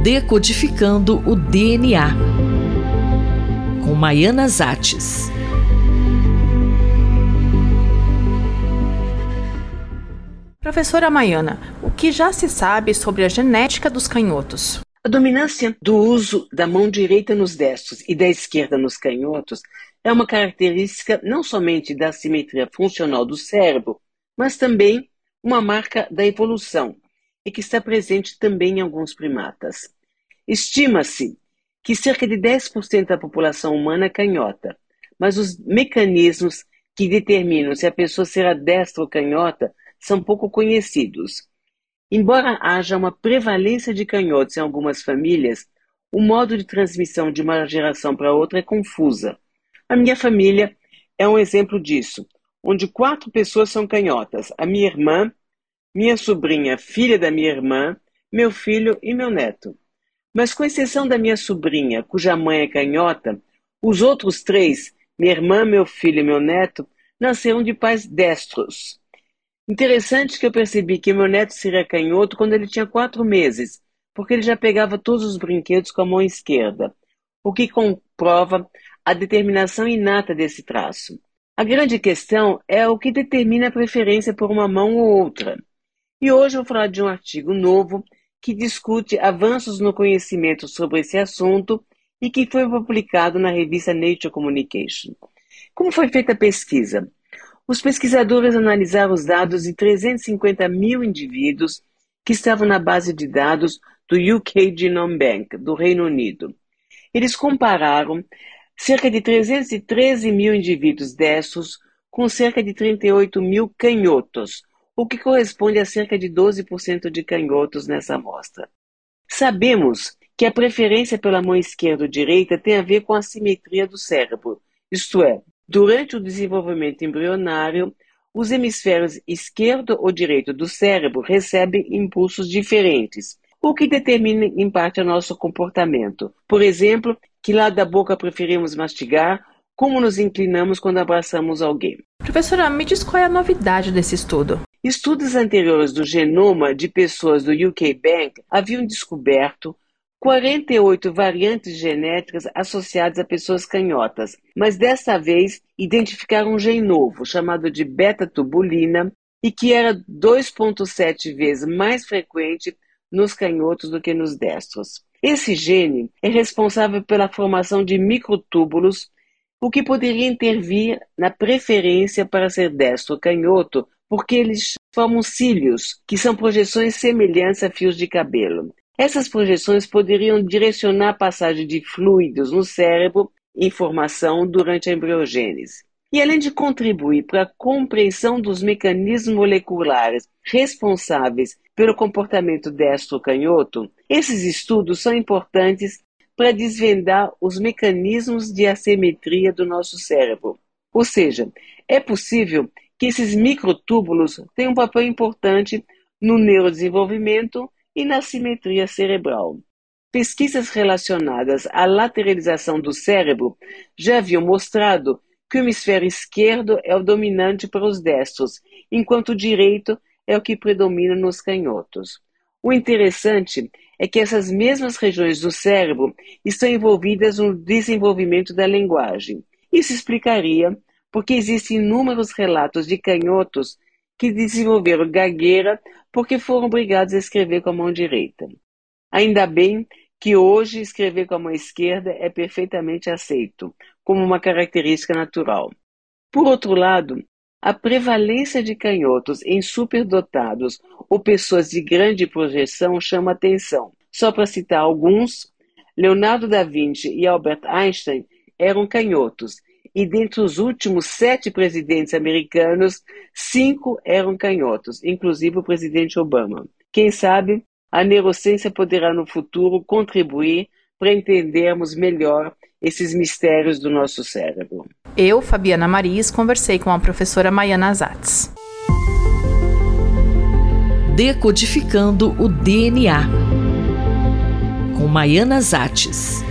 Decodificando o DNA, com Maiana Zates. Professora Maiana, o que já se sabe sobre a genética dos canhotos? A dominância do uso da mão direita nos destros e da esquerda nos canhotos é uma característica não somente da assimetria funcional do cérebro, mas também uma marca da evolução e que está presente também em alguns primatas. Estima-se que cerca de 10% da população humana é canhota, mas os mecanismos que determinam se a pessoa será destra ou canhota são pouco conhecidos. Embora haja uma prevalência de canhotos em algumas famílias, o modo de transmissão de uma geração para outra é confusa. A minha família é um exemplo disso, onde 4 pessoas são canhotas: a minha irmã, minha sobrinha, filha da minha irmã, meu filho e meu neto. Mas com exceção da minha sobrinha, cuja mãe é canhota, os outros 3, minha irmã, meu filho e meu neto, nasceram de pais destros. Interessante que eu percebi que meu neto seria canhoto quando ele tinha 4 meses, porque ele já pegava todos os brinquedos com a mão esquerda, o que comprova a determinação inata desse traço. A grande questão é o que determina a preferência por uma mão ou outra. E hoje eu vou falar de um artigo novo que discute avanços no conhecimento sobre esse assunto e que foi publicado na revista Nature Communication. Como foi feita a pesquisa? Os pesquisadores analisaram os dados de 350 mil indivíduos que estavam na base de dados do UK Genome Bank, do Reino Unido. Eles compararam cerca de 313 mil indivíduos destros com cerca de 38 mil canhotos, o que corresponde a cerca de 12% de canhotos nessa amostra. Sabemos que a preferência pela mão esquerda ou direita tem a ver com a simetria do cérebro, isto é, durante o desenvolvimento embrionário, os hemisférios esquerdo ou direito do cérebro recebem impulsos diferentes, o que determina em parte o nosso comportamento. Por exemplo, que lado da boca preferimos mastigar, como nos inclinamos quando abraçamos alguém. Professora, me diz qual é a novidade desse estudo? Estudos anteriores do genoma de pessoas do UK Bank haviam descoberto 48 variantes genéticas associadas a pessoas canhotas, mas desta vez identificaram um gene novo, chamado de beta-tubulina, e que era 2,7 vezes mais frequente nos canhotos do que nos destros. Esse gene é responsável pela formação de microtúbulos, o que poderia intervir na preferência para ser destro ou canhoto, porque eles formam cílios, que são projeções semelhantes a fios de cabelo. Essas projeções poderiam direcionar a passagem de fluidos no cérebro em formação durante a embriogênese. E além de contribuir para a compreensão dos mecanismos moleculares responsáveis pelo comportamento destro-canhoto, esses estudos são importantes para desvendar os mecanismos de assimetria do nosso cérebro. Ou seja, é possível que esses microtúbulos tenham um papel importante no neurodesenvolvimento e na simetria cerebral. Pesquisas relacionadas à lateralização do cérebro já haviam mostrado que o hemisfério esquerdo é o dominante para os destros, enquanto o direito é o que predomina nos canhotos. O interessante é que essas mesmas regiões do cérebro estão envolvidas no desenvolvimento da linguagem. Isso explicaria porque existem inúmeros relatos de canhotos que desenvolveram gagueira porque foram obrigados a escrever com a mão direita. Ainda bem que hoje escrever com a mão esquerda é perfeitamente aceito, como uma característica natural. Por outro lado, a prevalência de canhotos em superdotados ou pessoas de grande projeção chama atenção. Só para citar alguns, Leonardo da Vinci e Albert Einstein eram canhotos, e dentre os últimos 7 presidentes americanos, 5 eram canhotos, inclusive o presidente Obama. Quem sabe, a neurociência poderá no futuro contribuir para entendermos melhor esses mistérios do nosso cérebro. Eu, Fabiana Maris, conversei com a professora Maiana Zates. Decodificando o DNA, com Maiana Zates.